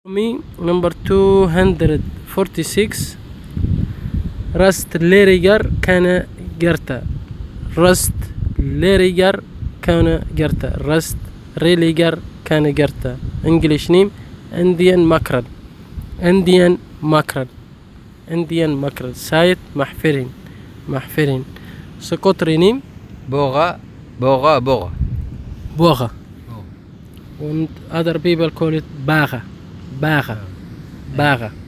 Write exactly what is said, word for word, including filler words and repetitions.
Me, number two hundred forty-six. Rust leriger kana gerta. Rust leriger kana gerta. Rust religer kana gerta. English name Indian mackerel. Indian mackerel. Indian mackerel. Site محفرين محفرين. Secondary name Bora, Bora, Bora. Bora. Oh. And other people call it Baga. Baga. Baga.